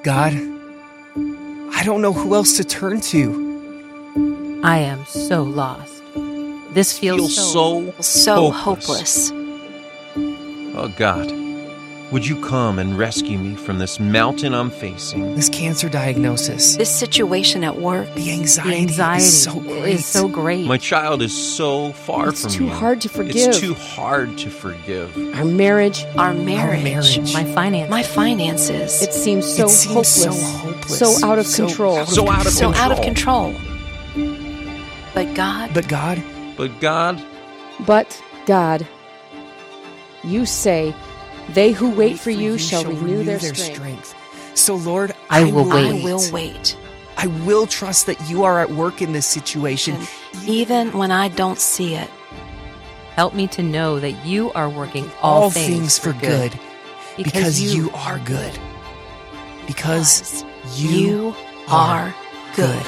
God, I don't know who else to turn to. I am so lost. This feels so hopeless. Oh God, would you come and rescue me from this mountain I'm facing? This cancer diagnosis. This situation at work. The anxiety is so great. My child is so far It's from too you. hard to forgive. It's too hard to forgive. Our marriage. Our marriage. My finances. My finances. It seems so hopeless. So out of control. So out of control. But God. But God. You say, they who wait for you shall renew their strength. So Lord, I will wait. I will trust that you are at work in this situation. Even when I don't see it. Help me to know that you are working all things for good. Because you are good. Because you are good.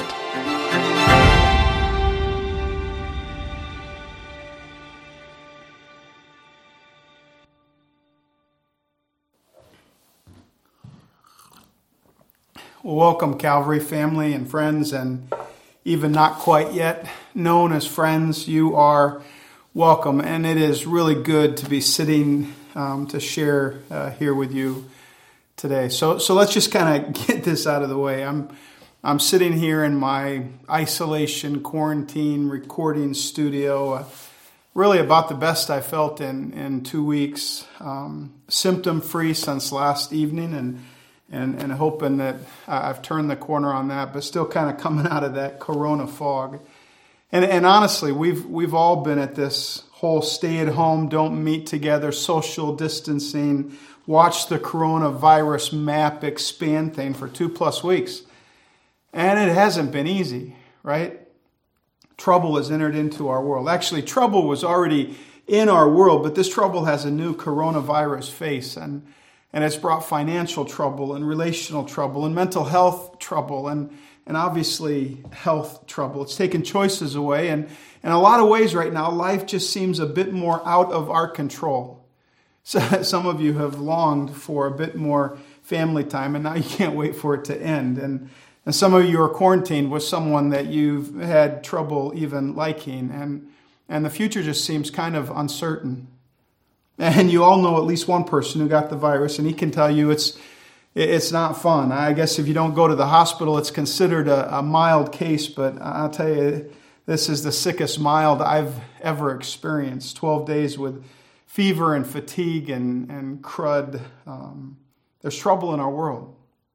Well, welcome, Calvary family and friends, and even not quite yet known as friends, you are welcome. And it is really good to be sitting to share here with you today. So let's just kind of get this out of the way. I'm sitting here in my isolation, quarantine, recording studio, really about the best I felt in 2 weeks, symptom-free since last evening, and hoping that I've turned the corner on that, but still kind of coming out of that corona fog. And honestly, we've all been at this whole stay at home, don't meet together, social distancing, watch the coronavirus map expand thing for 2+ weeks. And it hasn't been easy, right? Trouble has entered into our world. Actually, trouble was already in our world, but this trouble has a new coronavirus face, and it's brought financial trouble and relational trouble and mental health trouble and obviously health trouble. It's taken choices away. And in a lot of ways right now, life just seems a bit more out of our control. So some of you have longed for a bit more family time, and now you can't wait for it to end. And some of you are quarantined with someone that you've had trouble even liking. And the future just seems kind of uncertain. And you all know at least one person who got the virus, and he can tell you it's not fun. I guess if you don't go to the hospital, it's considered a mild case, but I'll tell you, this is the sickest mild I've ever experienced. 12 days with fever and fatigue and crud. There's trouble in our world.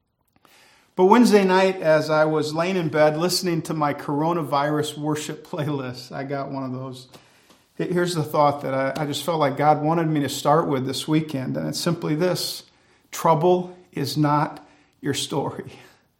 But Wednesday night, as I was laying in bed listening to my coronavirus worship playlist, I got one of those. Here's the thought that I just felt like God wanted me to start with this weekend, and it's simply this: trouble is not your story.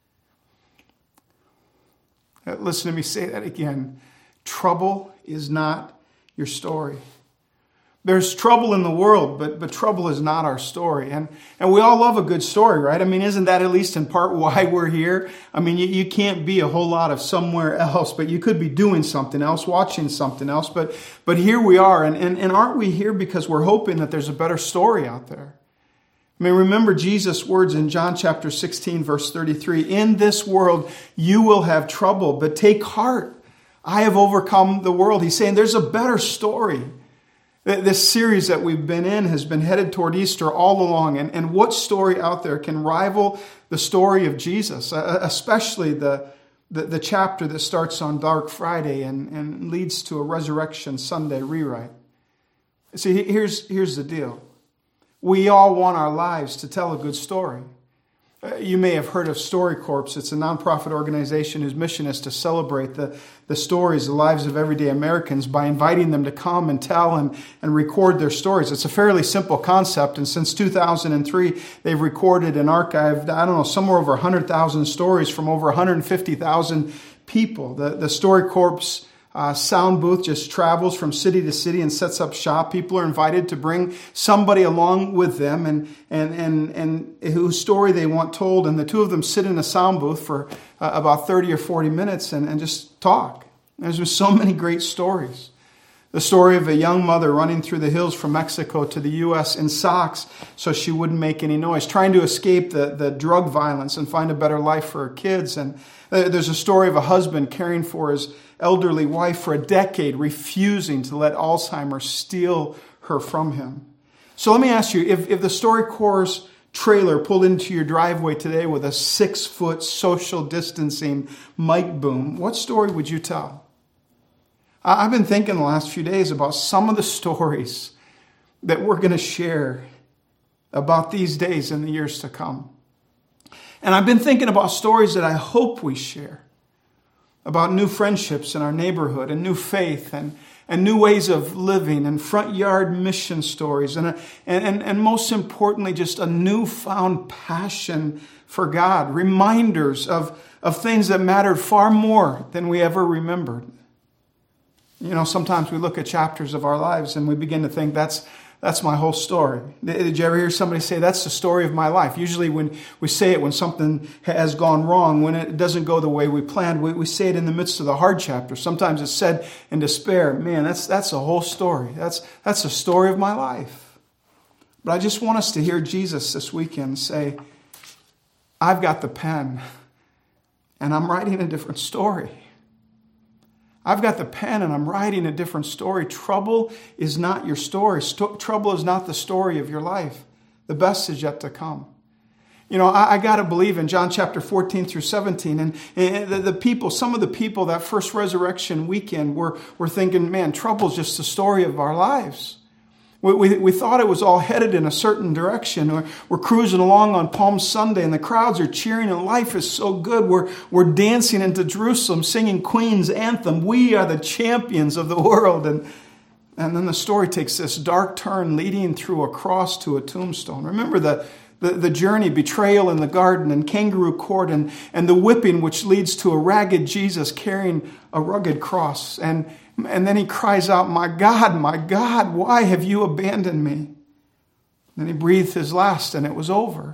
Listen to me say that again. Trouble is not your story. There's trouble in the world, but trouble is not our story. And we all love a good story, right? I mean, isn't that at least in part why we're here? I mean, you can't be a whole lot of somewhere else, but you could be doing something else, watching something else. But here we are. And aren't we here because we're hoping that there's a better story out there? I mean, remember Jesus' words in John chapter 16, verse 33. In this world, you will have trouble, but take heart. I have overcome the world. He's saying there's a better story. This series that we've been in has been headed toward Easter all along. And what story out there can rival the story of Jesus, especially the chapter that starts on Dark Friday and leads to a Resurrection Sunday rewrite? See, here's the deal. We all want our lives to tell a good story. You may have heard of StoryCorps. It's a nonprofit organization whose mission is to celebrate the stories, the lives of everyday Americans by inviting them to come and tell and record their stories. It's a fairly simple concept, and since 2003, they've recorded and archived, somewhere over 100,000 stories from over 150,000 people. The StoryCorps sound booth just travels from city to city and sets up shop. People are invited to bring somebody along with them and whose story they want told. And the two of them sit in a sound booth for about 30 or 40 minutes and just talk. There's been so many great stories. The story of a young mother running through the hills from Mexico to the U.S. in socks so she wouldn't make any noise, trying to escape the drug violence and find a better life for her kids. And there's a story of a husband caring for his elderly wife for a decade, refusing to let Alzheimer's steal her from him. So let me ask you, if the StoryCorps trailer pulled into your driveway today with a 6-foot social distancing mic boom, what story would you tell? I've been thinking the last few days about some of the stories that we're going to share about these days and the years to come. And I've been thinking about stories that I hope we share about new friendships in our neighborhood and new faith and new ways of living and front yard mission stories and most importantly, just a newfound passion for God, reminders of things that mattered far more than we ever remembered. You know, sometimes we look at chapters of our lives and we begin to think that's my whole story. Did you ever hear somebody say, that's the story of my life? Usually when we say it when something has gone wrong, when it doesn't go the way we planned, we say it in the midst of the hard chapter. Sometimes it's said in despair. Man, that's the whole story. That's the story of my life. But I just want us to hear Jesus this weekend say, I've got the pen and I'm writing a different story. I've got the pen and I'm writing a different story. Trouble is not your story. Trouble is not the story of your life. The best is yet to come. You know, I got to believe in John chapter 14 through 17. And the people, some of the people that first resurrection weekend were thinking, man, trouble's just the story of our lives. We thought it was all headed in a certain direction. We're cruising along on Palm Sunday and the crowds are cheering and life is so good. We're dancing into Jerusalem, singing Queen's anthem. We are the champions of the world. And then the story takes this dark turn leading through a cross to a tombstone. Remember the journey, betrayal in the garden and kangaroo court and the whipping which leads to a ragged Jesus carrying a rugged cross. And then he cries out, my God, why have you abandoned me? Then he breathed his last and it was over.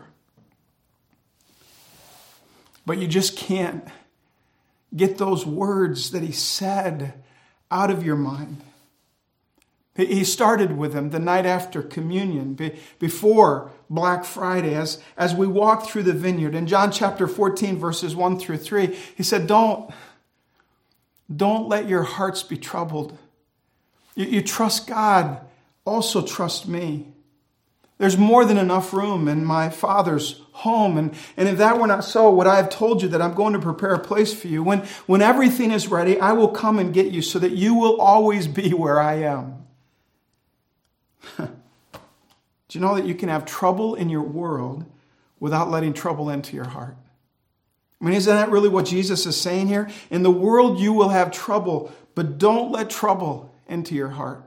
But you just can't get those words that he said out of your mind. He started with them the night after communion, before Black Friday, as we walked through the vineyard. In John chapter 14, verses 1 through 3, he said, Don't let your hearts be troubled. You trust God, also trust me. There's more than enough room in my Father's home. And if that were not so, would I have told you that I'm going to prepare a place for you? When everything is ready, I will come and get you so that you will always be where I am. Do you know that you can have trouble in your world without letting trouble into your heart? I mean, isn't that really what Jesus is saying here? In the world you will have trouble, but don't let trouble into your heart.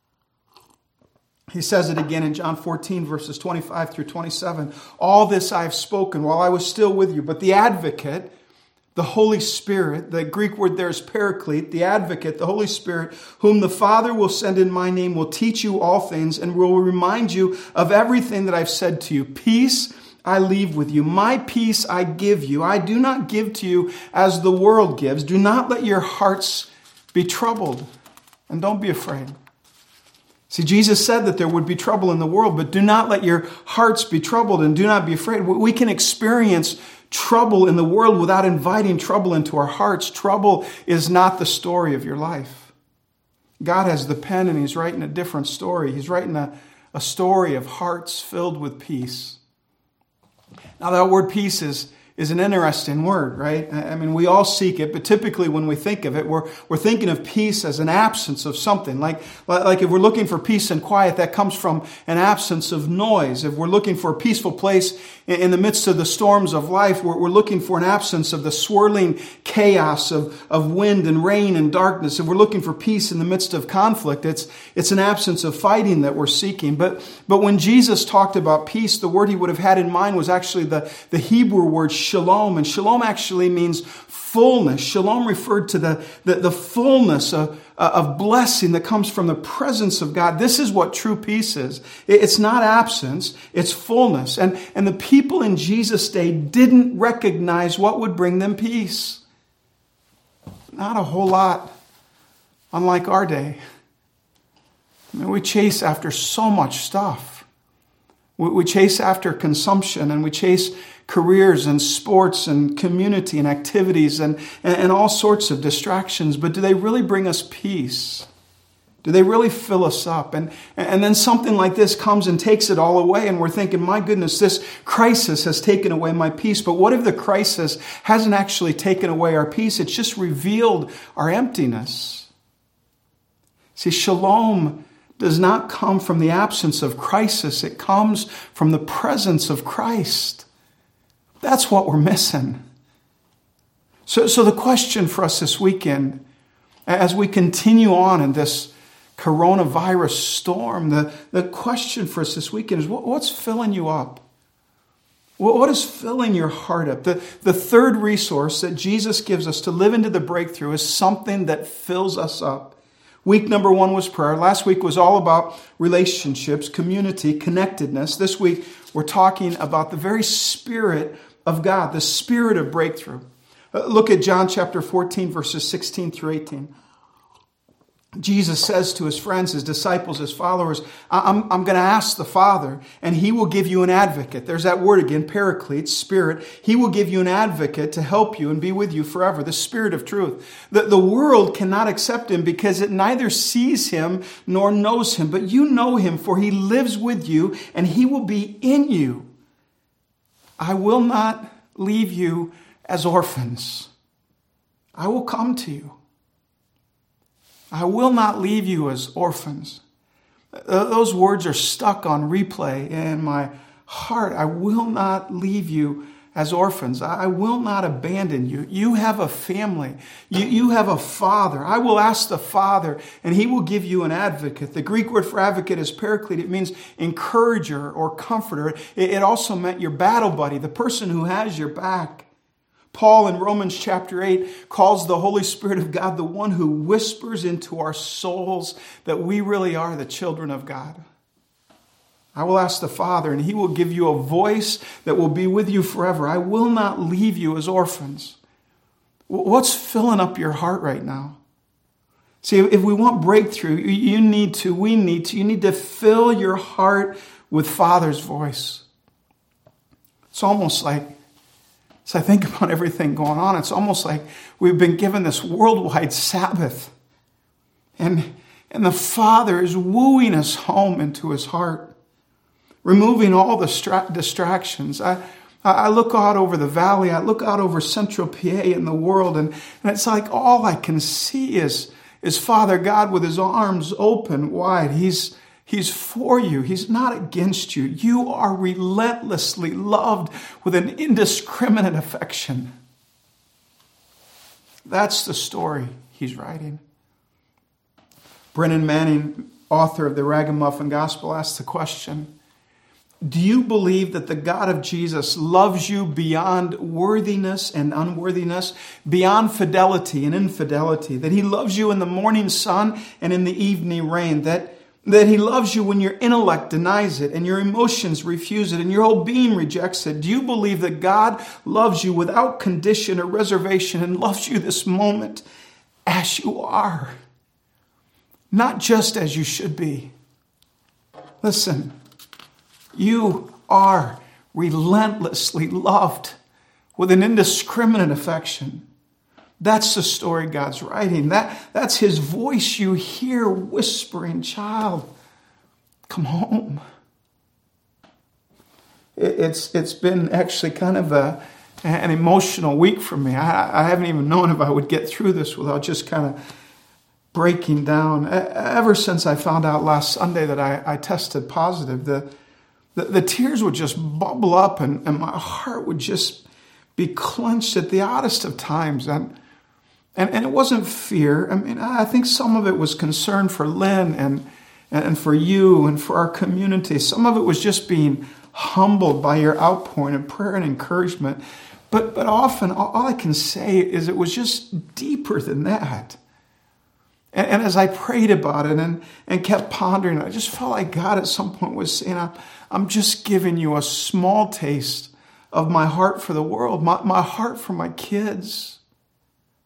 He says it again in John 14, verses 25 through 27. All this I have spoken while I was still with you, but the advocate, the Holy Spirit, the Greek word there is paraclete, the advocate, the Holy Spirit, whom the Father will send in my name, will teach you all things and will remind you of everything that I've said to you. Peace I leave with you. My peace I give you. I do not give to you as the world gives. Do not let your hearts be troubled and don't be afraid. See, Jesus said that there would be trouble in the world, but do not let your hearts be troubled and do not be afraid. We can experience trouble in the world without inviting trouble into our hearts. Trouble is not the story of your life. God has the pen and he's writing a different story. He's writing a story of hearts filled with peace. Now that word peace is an interesting word, right? I mean, we all seek it, but typically when we think of it, we're thinking of peace as an absence of something. Like if we're looking for peace and quiet, that comes from an absence of noise. If we're looking for a peaceful place in the midst of the storms of life, we're looking for an absence of the swirling chaos of wind and rain and darkness. If we're looking for peace in the midst of conflict, it's an absence of fighting that we're seeking. But when Jesus talked about peace, the word he would have had in mind was actually the Hebrew word shalom. And shalom actually means fullness. Shalom referred to the fullness of blessing that comes from the presence of God. This is what true peace is. It's not absence, it's fullness. And the people in Jesus' day didn't recognize what would bring them peace. Not a whole lot, unlike our day. We chase after so much stuff. We chase after consumption, and we chase careers and sports and community and activities and all sorts of distractions. But do they really bring us peace? Do they really fill us up? And then something like this comes and takes it all away, and we're thinking, my goodness, this crisis has taken away my peace. But what if the crisis hasn't actually taken away our peace? It's just revealed our emptiness. See, shalom does not come from the absence of crisis. It comes from the presence of Christ. That's what we're missing. So the question for us this weekend, as we continue on in this coronavirus storm, the question for us this weekend is, what's filling you up? What is filling your heart up? The third resource that Jesus gives us to live into the breakthrough is something that fills us up. Week number 1 was prayer. Last week was all about relationships, community, connectedness. This week we're talking about the very Spirit of God, the Spirit of breakthrough. Look at John chapter 14, verses 16 through 18. Jesus says to his friends, his disciples, his followers, I'm going to ask the Father, and he will give you an advocate. There's that word again, paraclete, Spirit. He will give you an advocate to help you and be with you forever, the Spirit of truth. The world cannot accept him because it neither sees him nor knows him, but you know him, for he lives with you and he will be in you. I will not leave you as orphans. I will come to you. I will not leave you as orphans. Those words are stuck on replay in my heart. I will not leave you as orphans. I will not abandon you. You have a family. You have a Father. I will ask the Father, and he will give you an advocate. The Greek word for advocate is paraclete. It means encourager or comforter. It also meant your battle buddy, the person who has your back. Paul in Romans chapter 8 calls the Holy Spirit of God the one who whispers into our souls that we really are the children of God. I will ask the Father, and he will give you a voice that will be with you forever. I will not leave you as orphans. What's filling up your heart right now? See, if we want breakthrough, you need to fill your heart with Father's voice. It's almost like, as I think about everything going on, it's almost like we've been given this worldwide Sabbath. And the Father is wooing us home into his heart, removing all the distractions. I look out over the valley, I look out over central PA and the world, and it's like all I can see is Father God with his arms open wide. He's for you. He's not against you. You are relentlessly loved with an indiscriminate affection. That's the story he's writing. Brennan Manning, author of the Ragamuffin Gospel, asks the question, do you believe that the God of Jesus loves you beyond worthiness and unworthiness, beyond fidelity and infidelity, that he loves you in the morning sun and in the evening rain, that he loves you when your intellect denies it and your emotions refuse it and your whole being rejects it? Do you believe that God loves you without condition or reservation and loves you this moment as you are, not just as you should be? Listen, you are relentlessly loved with an indiscriminate affection. That's the story God's writing. That's his voice you hear whispering, child, come home. It's been actually kind of an emotional week for me. I haven't even known if I would get through this without just kind of breaking down. Ever since I found out last Sunday that I tested positive, the tears would just bubble up and my heart would just be clenched at the oddest of times. And it wasn't fear. I mean, I think some of it was concern for Lynn and for you and for our community. Some of it was just being humbled by your outpouring of prayer and encouragement. But often, all I can say is it was just deeper than that. And as I prayed about it and kept pondering, I just felt like God at some point was saying, I'm just giving you a small taste of my heart for the world, my heart for my kids.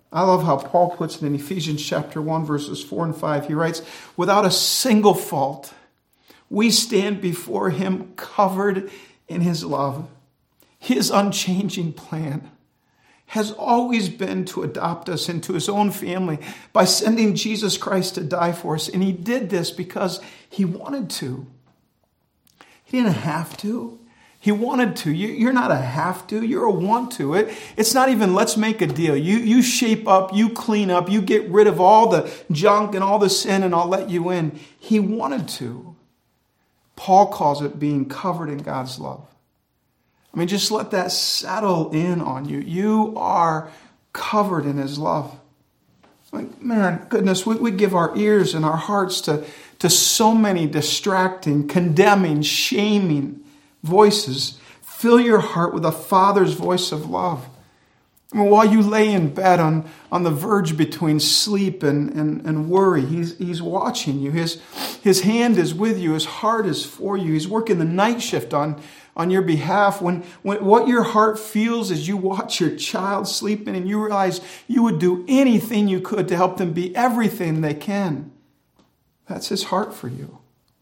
I love how Paul puts it in Ephesians chapter 1, verses 4 and 5. He writes, without a single fault, we stand before him covered in his love. His unchanging plan has always been to adopt us into his own family by sending Jesus Christ to die for us. And he did this because he wanted to. He didn't have to. He wanted to. You're not a have to, you're a want to. It's not even let's make a deal. You shape up, you clean up, you get rid of all the junk and all the sin and I'll let you in. He wanted to. Paul calls it being covered in God's love. I mean, just let that settle in on you. You are covered in his love. Like, man, goodness, we give our ears and our hearts to so many distracting, condemning, shaming voices. Fill your heart with a Father's voice of love. I mean, while you lay in bed on the verge between sleep and worry, he's watching you. His hand is with you. His heart is for you. He's working the night shift on your behalf. When what your heart feels as you watch your child sleeping and you realize you would do anything you could to help them be everything they can. That's his heart for you.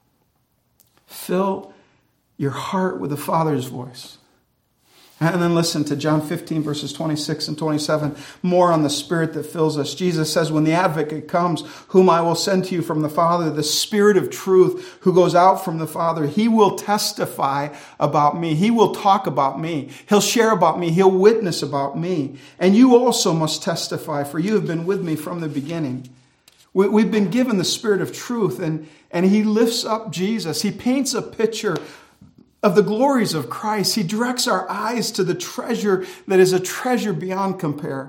Fill your heart with the Father's voice. And then listen to John 15, verses 26 and 27. More on the Spirit that fills us. Jesus says, when the Advocate comes, whom I will send to you from the Father, the Spirit of truth who goes out from the Father, he will testify about me. He will talk about me. He'll share about me. He'll witness about me. And you also must testify, for you have been with me from the beginning. We've been given the Spirit of truth, and he lifts up Jesus. He paints a picture of the glories of Christ. He directs our eyes to the treasure that is a treasure beyond compare.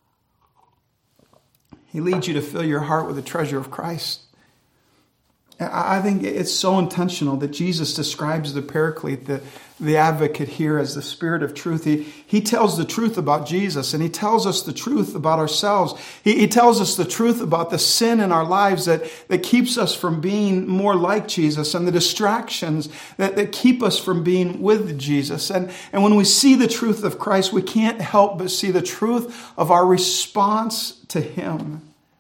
He leads you to fill your heart with the treasure of Christ. I think it's so intentional that Jesus describes the Paraclete, the Advocate here, as the Spirit of truth. He tells the truth about Jesus, and he tells us the truth about ourselves. He tells us the truth about the sin in our lives that keeps us from being more like Jesus, and the distractions that keep us from being with Jesus. And when we see the truth of Christ, we can't help but see the truth of our response to him.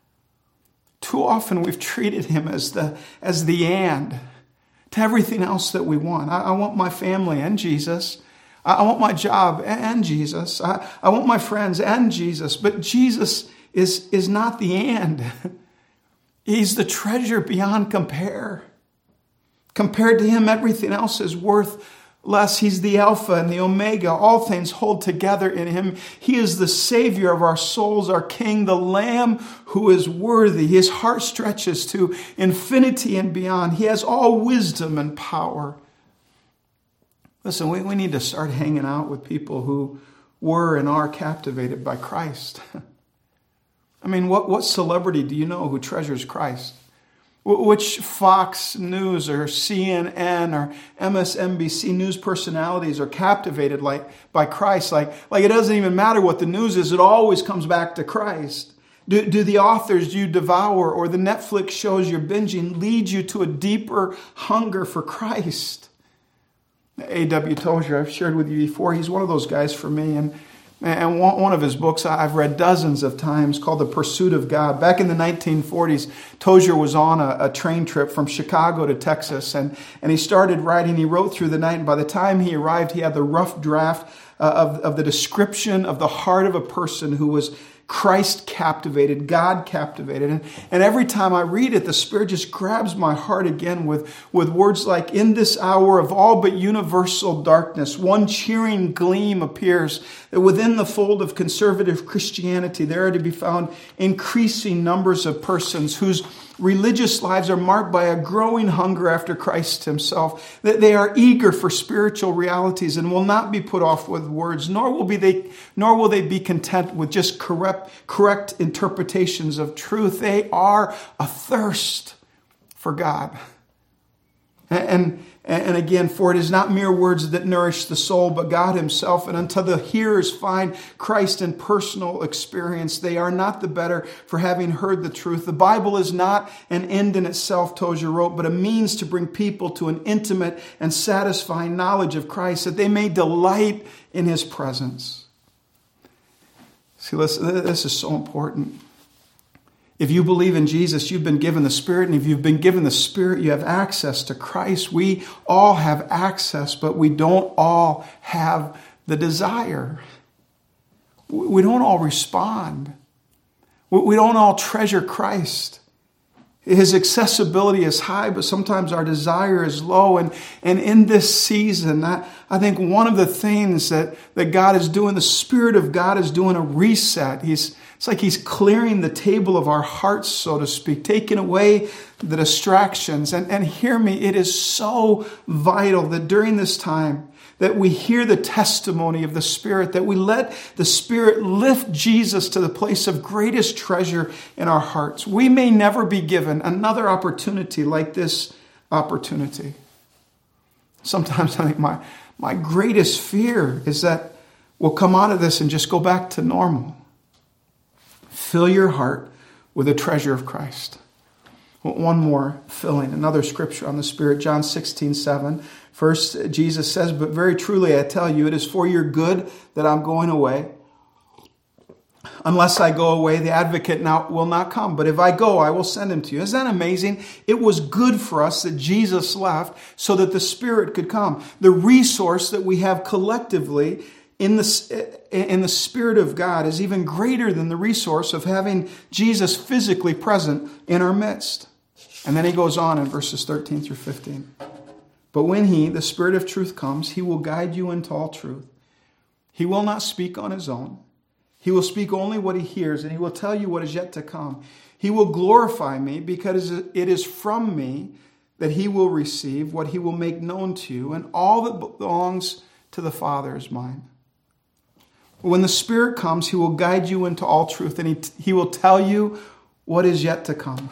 Too often we've treated him as the and to everything else that we want. I want my family and Jesus. I want my job and Jesus. I want my friends and Jesus. But Jesus is not the and. He's the treasure beyond compare. Compared to him, everything else is worth less. He's the Alpha and the Omega. All things hold together in him. He is the Savior of our souls, our King, the Lamb who is worthy. His heart stretches to infinity and beyond. He has all wisdom and power. Listen, we need to start hanging out with people who were and are captivated by Christ. I mean, what celebrity do you know who treasures Christ? Which Fox News or CNN or MSNBC news personalities are captivated by Christ? Like it doesn't even matter what the news is, it always comes back to Christ. Do the authors you devour or the Netflix shows you're binging lead you to a deeper hunger for Christ? A.W. Tozer, I've shared with you before, he's one of those guys for me. And one of his books I've read dozens of times, called The Pursuit of God. Back in the 1940s, Tozer was on a train trip from Chicago to Texas, and he started writing. He wrote through the night, and by the time he arrived, he had the rough draft of the description of the heart of a person who was Christ captivated, God captivated. And every time I read it, the Spirit just grabs my heart again with words like, in this hour of all but universal darkness, one cheering gleam appears that within the fold of conservative Christianity, there are to be found increasing numbers of persons whose religious lives are marked by a growing hunger after Christ himself, that they are eager for spiritual realities and will not be put off with words, nor will they be content with just correct interpretations of truth. They are athirst for God. And again, for it is not mere words that nourish the soul, but God himself. And until the hearers find Christ in personal experience, they are not the better for having heard the truth. The Bible is not an end in itself, Tozer wrote, but a means to bring people to an intimate and satisfying knowledge of Christ, that they may delight in his presence. See, listen, this is so important. If you believe in Jesus, you've been given the Spirit, and if you've been given the Spirit, you have access to Christ. We all have access, but we don't all have the desire. We don't all respond. We don't all treasure Christ. His accessibility is high, but sometimes our desire is low. And in this season, I think one of the things that God is doing, the Spirit of God is doing a reset. It's like He's clearing the table of our hearts, so to speak, taking away the distractions. And hear me, it is so vital that during this time, that we hear the testimony of the Spirit, that we let the Spirit lift Jesus to the place of greatest treasure in our hearts. We may never be given another opportunity like this opportunity. Sometimes I think my greatest fear is that we'll come out of this and just go back to normal. Fill your heart with the treasure of Christ. One more filling, another scripture on the Spirit, John 16:7. First, Jesus says, "But very truly I tell you, it is for your good that I'm going away. Unless I go away, the advocate now will not come. But if I go, I will send him to you." Isn't that amazing? It was good for us that Jesus left so that the Spirit could come. The resource that we have collectively in the Spirit of God is even greater than the resource of having Jesus physically present in our midst. And then he goes on in verses 13 through 15. "But when he, the Spirit of truth, comes, he will guide you into all truth. He will not speak on his own. He will speak only what he hears, and he will tell you what is yet to come. He will glorify me, because it is from me that he will receive what he will make known to you, and all that belongs to the Father is mine. When the Spirit comes, he will guide you into all truth, and he will tell you what is yet to come."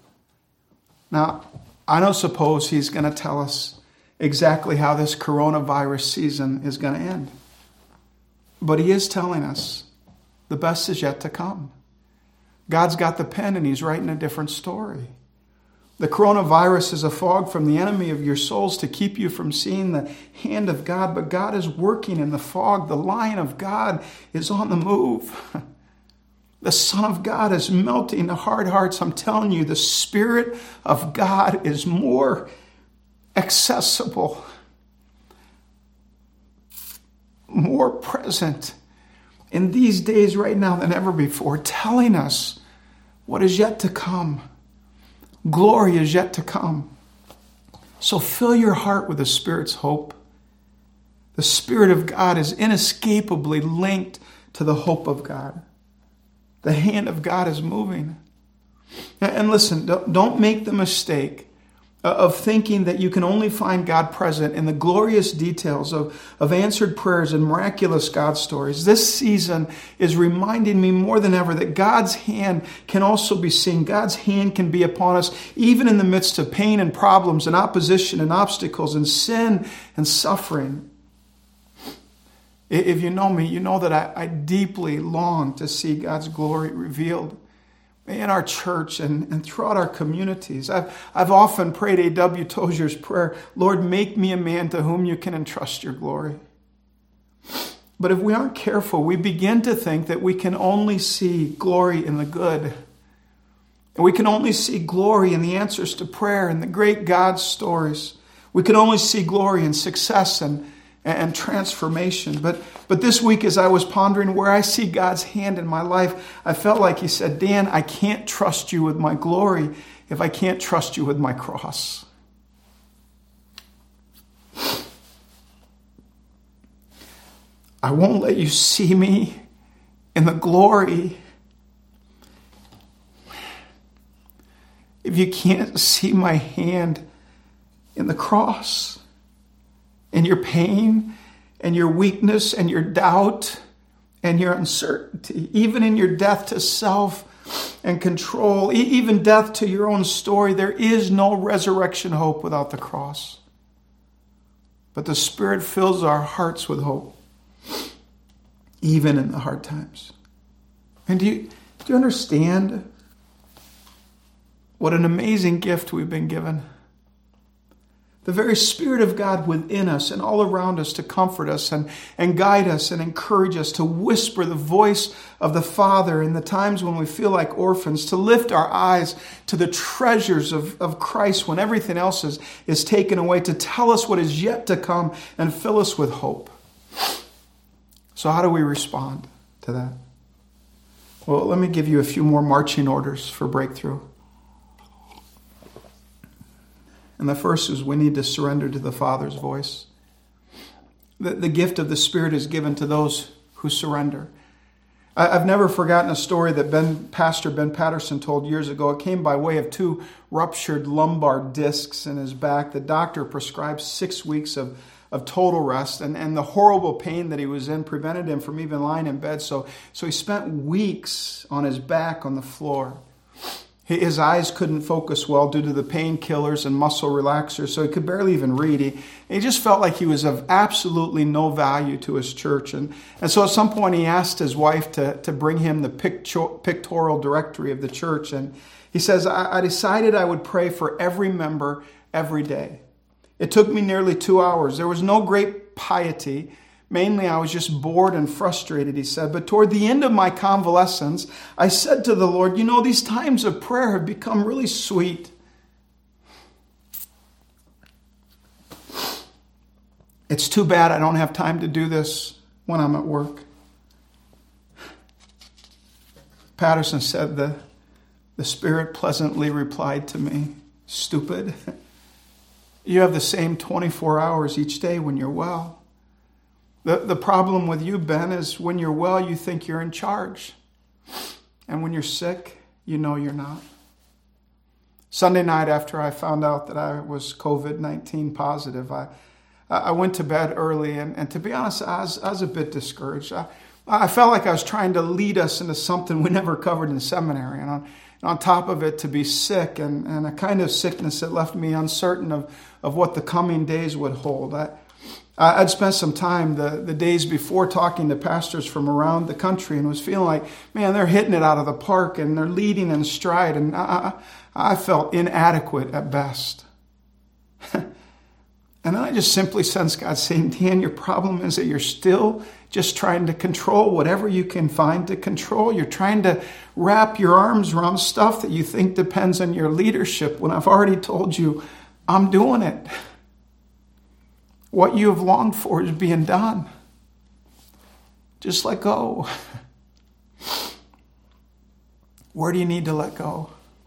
Now, I don't suppose he's going to tell us exactly how this coronavirus season is going to end. But he is telling us the best is yet to come. God's got the pen and he's writing a different story. The coronavirus is a fog from the enemy of your souls to keep you from seeing the hand of God, but God is working in the fog. The Lion of God is on the move. The Son of God is melting the hard hearts. I'm telling you, the Spirit of God is more accessible, more present in these days right now than ever before, telling us what is yet to come. Glory is yet to come. So fill your heart with the Spirit's hope. The Spirit of God is inescapably linked to the hope of God. The hand of God is moving. And listen, don't make the mistake of thinking that you can only find God present in the glorious details of answered prayers and miraculous God stories. This season is reminding me more than ever that God's hand can also be seen. God's hand can be upon us even in the midst of pain and problems and opposition and obstacles and sin and suffering. If you know me, you know that I deeply long to see God's glory revealed in our church and throughout our communities. I've often prayed A.W. Tozer's prayer, "Lord, make me a man to whom you can entrust your glory." But if we aren't careful, we begin to think that we can only see glory in the good. And we can only see glory in the answers to prayer and the great God stories. We can only see glory in success and transformation. But this week, as I was pondering where I see God's hand in my life, I felt like he said, "Dan, I can't trust you with my glory if I can't trust you with my cross." I won't let you see me in the glory if you can't see my hand in the cross. In your pain and your weakness and your doubt and your uncertainty, even in your death to self and control, even death to your own story, there is no resurrection hope without the cross. But the Spirit fills our hearts with hope, even in the hard times. And do you understand what an amazing gift we've been given? The very Spirit of God within us and all around us to comfort us and guide us and encourage us, to whisper the voice of the Father in the times when we feel like orphans, to lift our eyes to the treasures of Christ when everything else is taken away, to tell us what is yet to come and fill us with hope. So how do we respond to that? Well, let me give you a few more marching orders for breakthrough. And the first is we need to surrender to the Father's voice. The gift of the Spirit is given to those who surrender. I've never forgotten a story that Pastor Ben Patterson told years ago. It came by way of 2 ruptured lumbar discs in his back. The doctor prescribed 6 weeks of total rest, and the horrible pain that he was in prevented him from even lying in bed. So he spent weeks on his back on the floor. His eyes couldn't focus well due to the painkillers and muscle relaxers, so he could barely even read. He just felt like he was of absolutely no value to his church. And so at some point he asked his wife to bring him the pictorial directory of the church. And he says, I decided I would pray for every member every day. It took me nearly 2 hours. There was no great piety. Mainly, I was just bored and frustrated, he said. But toward the end of my convalescence, I said to the Lord, these times of prayer have become really sweet. It's too bad I don't have time to do this when I'm at work. Patterson said, the Spirit pleasantly replied to me, stupid. You have the same 24 hours each day when you're well. The problem with you, Ben, is when you're well, you think you're in charge. And when you're sick, you know you're not. Sunday night, after I found out that I was COVID-19 positive, I went to bed early. And to be honest, I was a bit discouraged. I felt like I was trying to lead us into something we never covered in seminary. And on top of it, to be sick and a kind of sickness that left me uncertain of what the coming days would hold. I'd spent some time the days before talking to pastors from around the country and was feeling like, man, they're hitting it out of the park and they're leading in stride. And I felt inadequate at best. And then I just simply sensed God saying, Dan, your problem is that you're still just trying to control whatever you can find to control. You're trying to wrap your arms around stuff that you think depends on your leadership when I've already told you I'm doing it. What you have longed for is being done. Just let go. Where do you need to let go?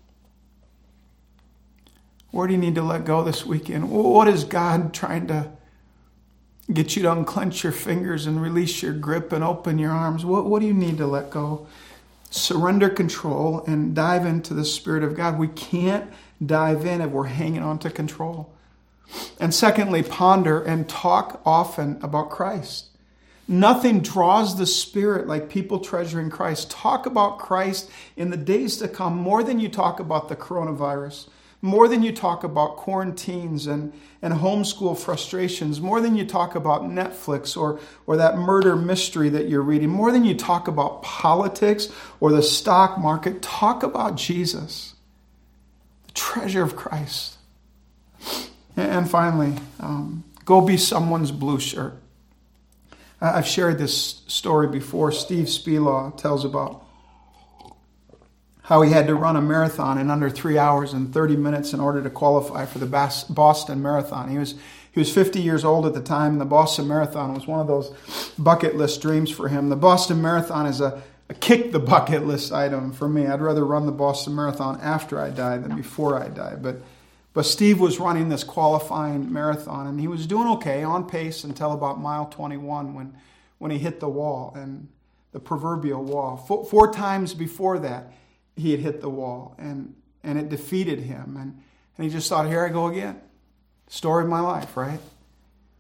Where do you need to let go this weekend? What is God trying to get you to unclench your fingers and release your grip and open your arms? What do you need to let go? Surrender control and dive into the Spirit of God. We can't dive in if we're hanging on to control. And secondly, ponder and talk often about Christ. Nothing draws the Spirit like people treasuring Christ. Talk about Christ in the days to come more than you talk about the coronavirus, more than you talk about quarantines and homeschool frustrations, more than you talk about Netflix or that murder mystery that you're reading, more than you talk about politics or the stock market. Talk about Jesus, the treasure of Christ. And finally, go be someone's blue shirt. I've shared this story before. Steve Spelaw tells about how he had to run a marathon in under 3 hours and 30 minutes in order to qualify for the Boston Marathon. He was 50 years old at the time. The Boston Marathon was one of those bucket list dreams for him. The Boston Marathon is a kick the bucket list item for me. I'd rather run the Boston Marathon after I die than before I die. But Steve was running this qualifying marathon, and he was doing okay, on pace until about mile 21 when he hit the wall, and the proverbial wall. Four times before that, he had hit the wall, and it defeated him. And he just thought, here I go again. Story of my life, right?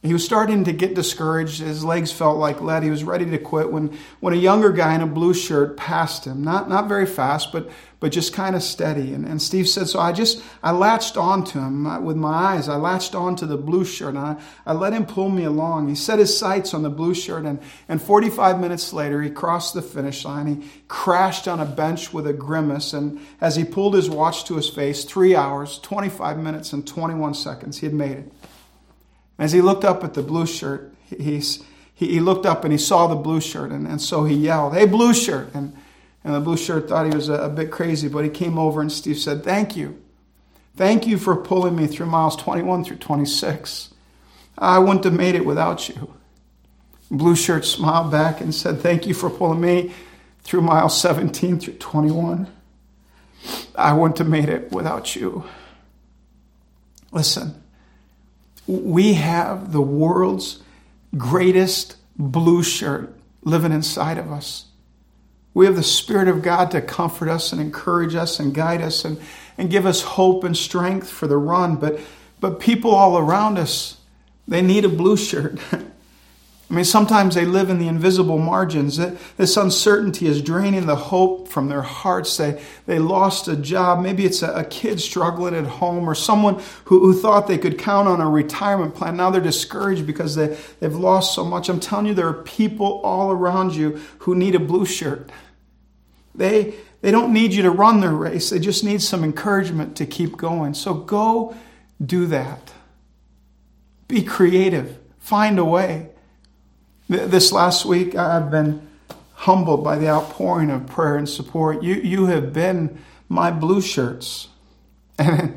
He was starting to get discouraged. His legs felt like lead. He was ready to quit when a younger guy in a blue shirt passed him. Not very fast, but just kind of steady. And Steve said, so I latched onto him with my eyes. I latched onto the blue shirt, and I let him pull me along. He set his sights on the blue shirt, and 45 minutes later, he crossed the finish line. He crashed on a bench with a grimace, and as he pulled his watch to his face, 3 hours, 25 minutes, and 21 seconds, he had made it. As he looked up at the blue shirt, he looked up and he saw the blue shirt, and so he yelled, "Hey, blue shirt!" And the blue shirt thought he was a bit crazy, but he came over and Steve said, "Thank you. Thank you for pulling me through miles 21 through 26. I wouldn't have made it without you." Blue shirt smiled back and said, "Thank you for pulling me through miles 17 through 21. I wouldn't have made it without you." Listen. We have the world's greatest blue shirt living inside of us. We have the Spirit of God to comfort us and encourage us and guide us and give us hope and strength for the run. But people all around us, they need a blue shirt. I mean, sometimes they live in the invisible margins. This uncertainty is draining the hope from their hearts. They lost a job. Maybe it's a kid struggling at home, or someone who thought they could count on a retirement plan. Now they're discouraged because they've lost so much. I'm telling you, there are people all around you who need a blue shirt. They don't need you to run their race. They just need some encouragement to keep going. So go do that. Be creative. Find a way. This last week, I've been humbled by the outpouring of prayer and support. You have been my blue shirts. And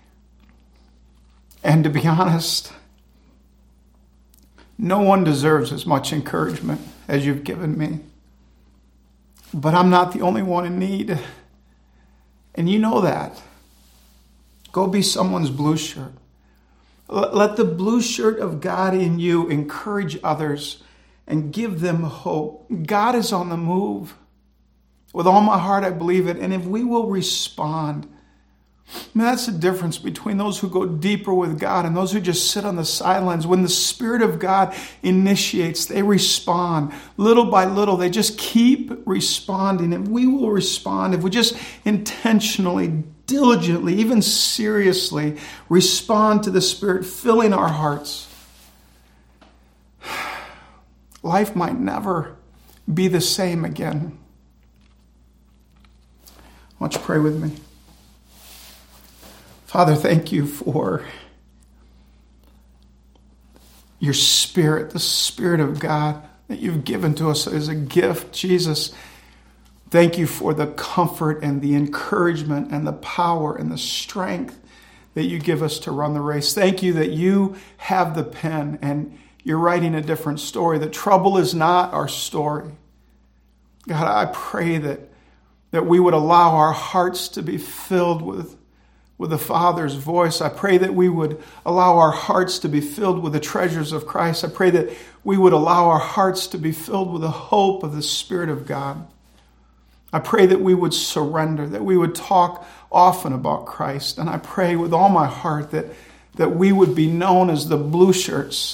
to be honest, no one deserves as much encouragement as you've given me. But I'm not the only one in need. And you know that. Go be someone's blue shirt. Let the blue shirt of God in you encourage others and give them hope. God is on the move. With all my heart, I believe it. And if we will respond, that's the difference between those who go deeper with God and those who just sit on the sidelines. When the Spirit of God initiates, they respond. Little by little, they just keep responding. If we will respond, if we just intentionally, diligently, even seriously respond to the Spirit filling our hearts, life might never be the same again. Why don't you pray with me? Father, thank you for your Spirit, the Spirit of God that you've given to us as a gift. Jesus, thank you for the comfort and the encouragement and the power and the strength that you give us to run the race. Thank you that you have the pen and you're writing a different story. The trouble is not our story. God, I pray that we would allow our hearts to be filled with the Father's voice. I pray that we would allow our hearts to be filled with the treasures of Christ. I pray that we would allow our hearts to be filled with the hope of the Spirit of God. I pray that we would surrender, that we would talk often about Christ. And I pray with all my heart that we would be known as the blue shirts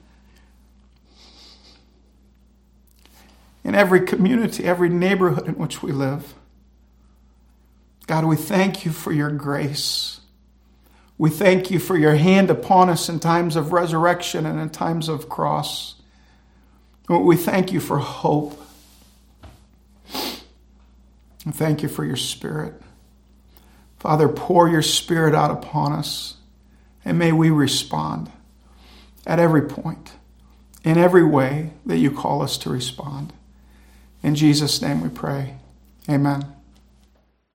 in every community, every neighborhood in which we live. God, we thank you for your grace. We thank you for your hand upon us in times of resurrection and in times of cross. We thank you for hope. And thank you for your Spirit. Father, pour your Spirit out upon us, and may we respond at every point, in every way that you call us to respond. In Jesus' name we pray. Amen.